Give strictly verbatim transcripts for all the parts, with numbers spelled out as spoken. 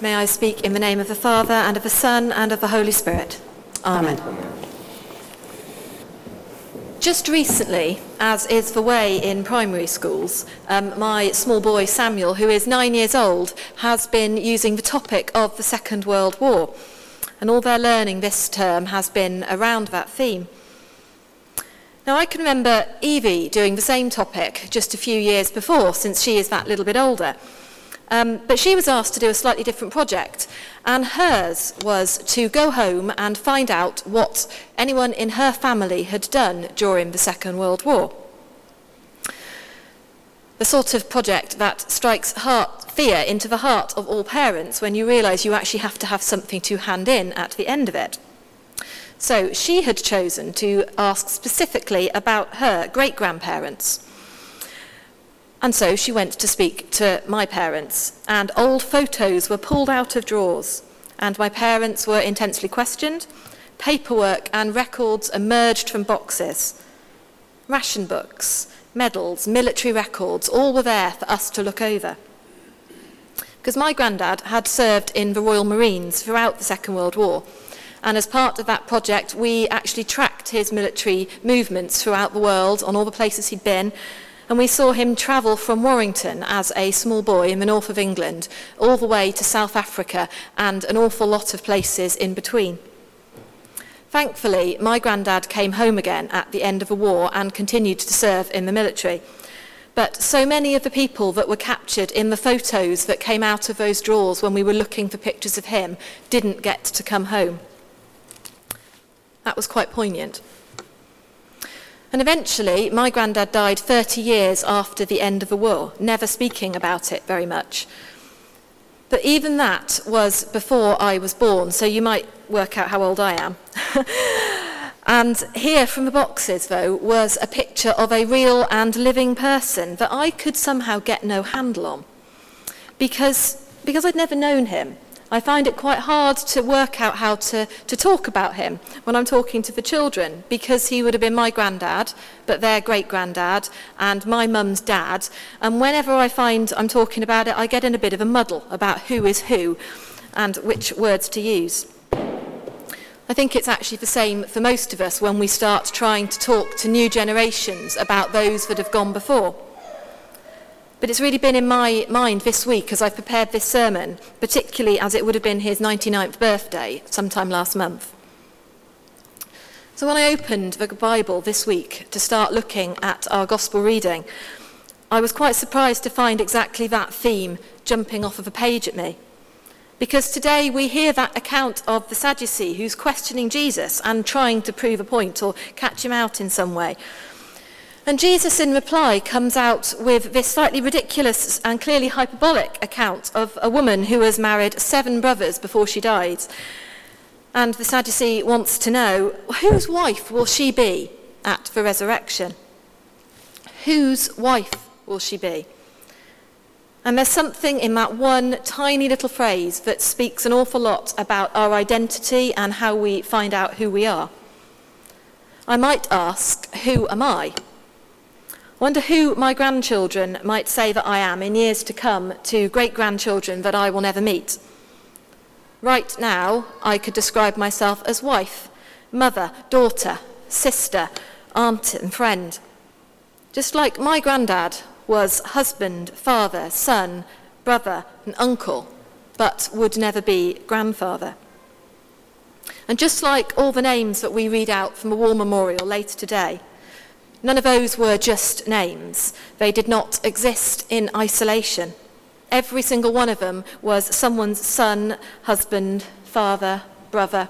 May I speak in the name of the Father, and of the Son, and of the Holy Spirit. Amen. Amen. Just recently, as is the way in primary schools, um, my small boy Samuel, who is nine years old, has been using the topic of the Second World War. And all their learning this term has been around that theme. Now, I can remember Evie doing the same topic just a few years before, since she is that little bit older. Um, but she was asked to do a slightly different project, and hers was to go home and find out what anyone in her family had done during the Second World War. The sort of project that strikes heart, fear into the heart of all parents when you realise you actually have to have something to hand in at the end of it. So she had chosen to ask specifically about her great-grandparents. And so she went to speak to my parents, and old photos were pulled out of drawers, and my parents were intensely questioned. Paperwork and records emerged from boxes. Ration books, medals, military records, all were there for us to look over. Because my granddad had served in the Royal Marines throughout the Second World War, and as part of that project we actually tracked his military movements throughout the world on all the places he'd been. And we saw him travel from Warrington as a small boy in the north of England, all the way to South Africa and an awful lot of places in between. Thankfully, my granddad came home again at the end of the war and continued to serve in the military. But so many of the people that were captured in the photos that came out of those drawers when we were looking for pictures of him didn't get to come home. That was quite poignant. And eventually, my granddad died thirty years after the end of the war, never speaking about it very much. But even that was before I was born, so you might work out how old I am. And here from the boxes, though, was a picture of a real and living person that I could somehow get no handle on. Because, because I'd never known him. I find it quite hard to work out how to, to talk about him when I'm talking to the children, because he would have been my granddad, but their great-granddad, and my mum's dad. And whenever I find I'm talking about it, I get in a bit of a muddle about who is who and which words to use. I think it's actually the same for most of us when we start trying to talk to new generations about those that have gone before. But it's really been in my mind this week as I've prepared this sermon, particularly as it would have been his ninety-ninth birthday sometime last month. So when I opened the Bible this week to start looking at our gospel reading, I was quite surprised to find exactly that theme jumping off of a page at me. Because today we hear that account of the Sadducee who's questioning Jesus and trying to prove a point or catch him out in some way. And Jesus, in reply, comes out with this slightly ridiculous and clearly hyperbolic account of a woman who has married seven brothers before she died. And the Sadducee wants to know, whose wife will she be at the resurrection? Whose wife will she be? And there's something in that one tiny little phrase that speaks an awful lot about our identity and how we find out who we are. I might ask, who am I? I wonder who my grandchildren might say that I am in years to come to great-grandchildren that I will never meet. Right now, I could describe myself as wife, mother, daughter, sister, aunt and friend. Just like my granddad was husband, father, son, brother and uncle, but would never be grandfather. And just like all the names that we read out from the War Memorial later today, none of those were just names. They did not exist in isolation. Every single one of them was someone's son, husband, father, brother.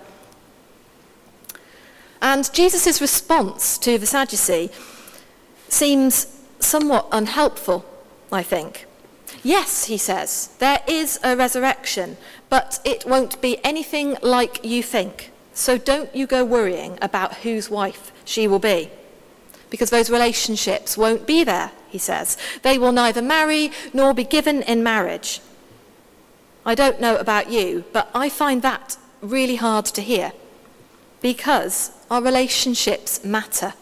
And Jesus' response to the Sadducee seems somewhat unhelpful, I think. Yes, he says, there is a resurrection, but it won't be anything like you think. So don't you go worrying about whose wife she will be. Because those relationships won't be there, he says. They will neither marry nor be given in marriage. I don't know about you, but I find that really hard to hear. Because our relationships matter.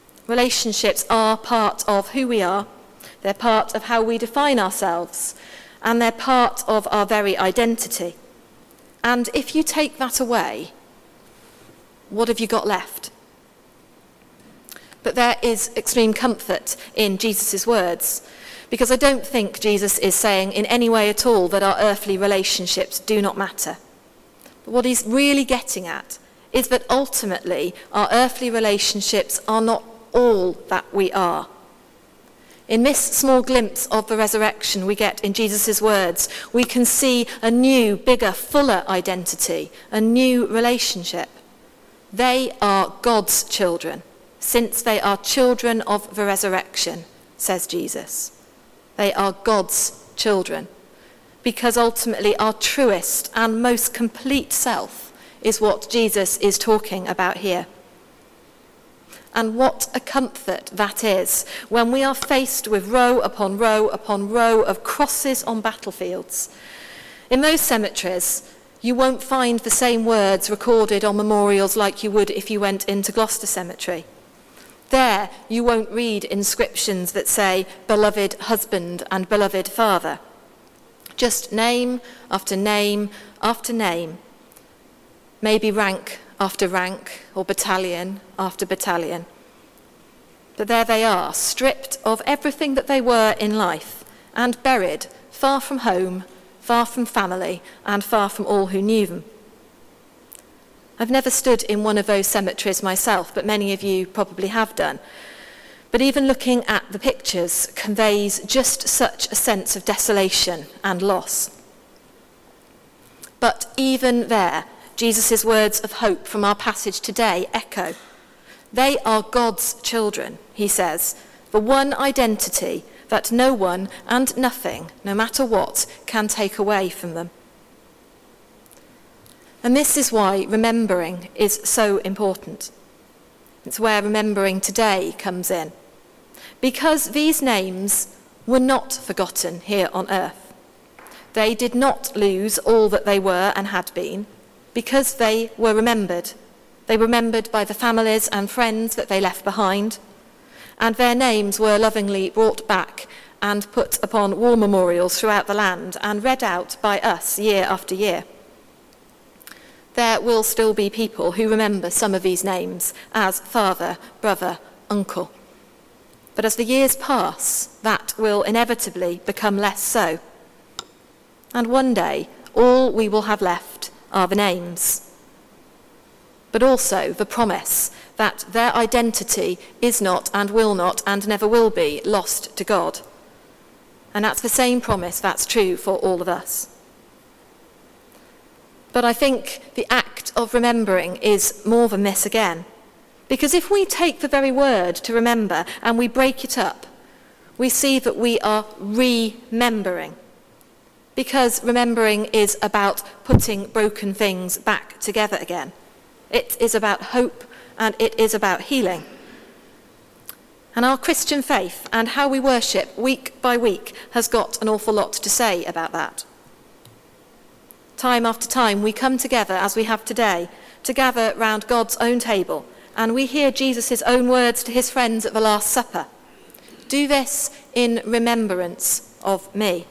Relationships are part of who we are. They're part of how we define ourselves. and they're part of our very identity. And if you take that away, what have you got left? But there is extreme comfort in Jesus' words, because I don't think Jesus is saying in any way at all that our earthly relationships do not matter. But what he's really getting at is that ultimately our earthly relationships are not all that we are. In this small glimpse of the resurrection we get in Jesus' words, we can see a new, bigger, fuller identity, a new relationship. They are God's children, since they are children of the resurrection, says Jesus. They are God's children, because ultimately our truest and most complete self is what Jesus is talking about here. And what a comfort that is when we are faced with row upon row upon row of crosses on battlefields. In those cemeteries, you won't find the same words recorded on memorials like you would if you went into Gloucester Cemetery. There, you won't read inscriptions that say, beloved husband and beloved father. Just name after name after name. Maybe rank after rank, or battalion after battalion. But there they are, stripped of everything that they were in life, and buried far from home, far from family, and far from all who knew them. I've never stood in one of those cemeteries myself, but many of you probably have done. But even looking at the pictures conveys just such a sense of desolation and loss. But even there, Jesus' words of hope from our passage today echo. They are God's children, he says, the one identity that no one and nothing, no matter what, can take away from them. And this is why remembering is so important. It's where remembering today comes in. Because these names were not forgotten here on earth. They did not lose all that they were and had been, because they were remembered. They were remembered by the families and friends that they left behind, and their names were lovingly brought back and put upon war memorials throughout the land and read out by us year after year. There will still be people who remember some of these names as father, brother, uncle. But as the years pass, that will inevitably become less so. And one day, all we will have left are the names, but also the promise that their identity is not and will not and never will be lost to God. And that's the same promise that's true for all of us. But I think the act of remembering is more than this again. Because if we take the very word to remember and we break it up, we see that we are remembering. Because remembering is about putting broken things back together again. It is about hope and it is about healing. And our Christian faith and how we worship week by week has got an awful lot to say about that. Time after time we come together as we have today to gather round God's own table, and we hear Jesus' own words to his friends at the Last Supper. Do this in remembrance of me.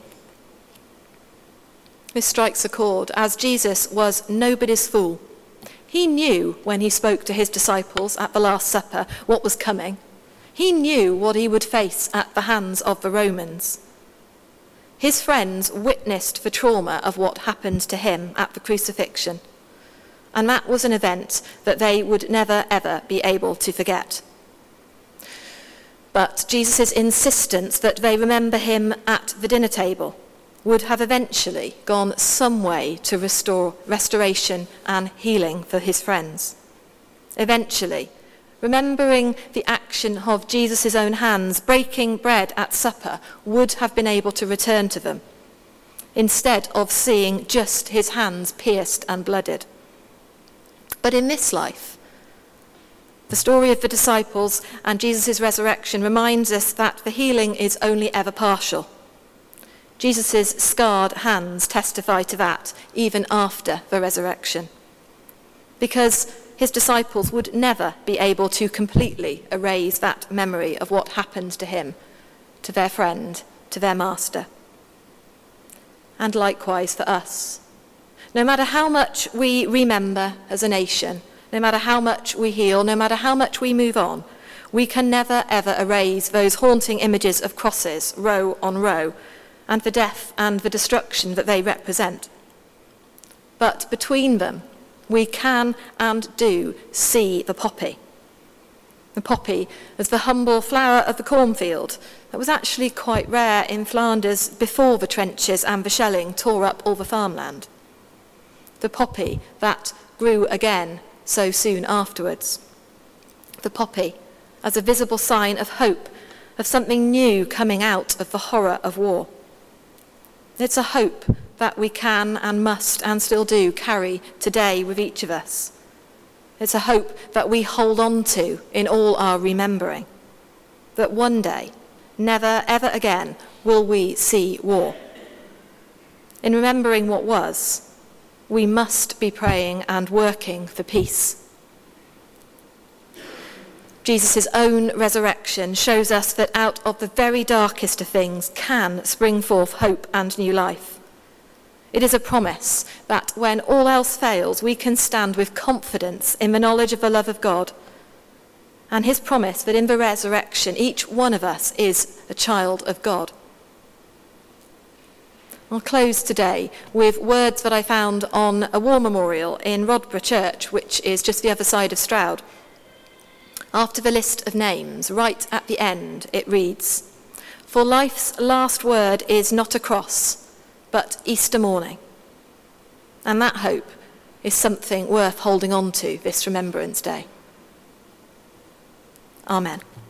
This strikes a chord, as Jesus was nobody's fool. He knew when he spoke to his disciples at the Last Supper what was coming. He knew what he would face at the hands of the Romans. His friends witnessed the trauma of what happened to him at the crucifixion, and that was an event that they would never ever be able to forget. But Jesus' insistence that they remember him at the dinner table would have eventually gone some way to restore restoration and healing for his friends. Eventually, remembering the action of Jesus' own hands breaking bread at supper would have been able to return to them, instead of seeing just his hands pierced and blooded. But in this life, the story of the disciples and Jesus' resurrection reminds us that the healing is only ever partial. Jesus' scarred hands testify to that even after the resurrection, because his disciples would never be able to completely erase that memory of what happened to him, to their friend, to their master. and likewise for us. No matter how much we remember as a nation, no matter how much we heal, no matter how much we move on, we can never ever erase those haunting images of crosses, row on row, and the death and the destruction that they represent. But between them, we can and do see the poppy. The poppy as the humble flower of the cornfield that was actually quite rare in Flanders before the trenches and the shelling tore up all the farmland. The poppy that grew again so soon afterwards. The poppy as a visible sign of hope, of something new coming out of the horror of war. It's a hope that we can and must and still do carry today with each of us. It's a hope that we hold on to in all our remembering, that one day, never ever again, will we see war. In remembering what was, we must be praying and working for peace. Jesus' own resurrection shows us that out of the very darkest of things can spring forth hope and new life. It is a promise that when all else fails, we can stand with confidence in the knowledge of the love of God, and his promise that in the resurrection, each one of us is a child of God. I'll close today with words that I found on a war memorial in Rodborough Church, which is just the other side of Stroud. After the list of names, right at the end, it reads, "For life's last word is not a cross, but Easter morning." And that hope is something worth holding on to this Remembrance Day. Amen.